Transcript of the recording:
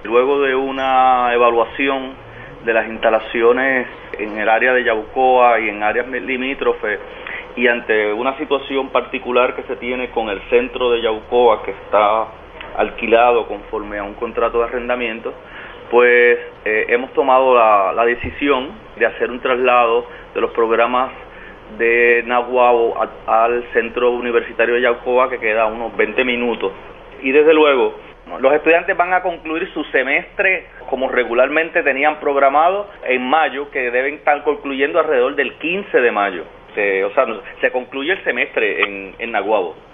Luego de una evaluación de las instalaciones en el área de Yabucoa y en áreas limítrofes, y ante una situación particular que se tiene con el centro de Yabucoa, que está alquilado conforme a un contrato de arrendamiento, pues hemos tomado la decisión de hacer un traslado de los programas de Naguabo al centro universitario de Yabucoa, que queda a unos 20 minutos. Y desde luego, los estudiantes van a concluir su semestre como regularmente tenían programado en mayo, que deben estar concluyendo alrededor del 15 de mayo. O sea, se concluye el semestre en Naguabo.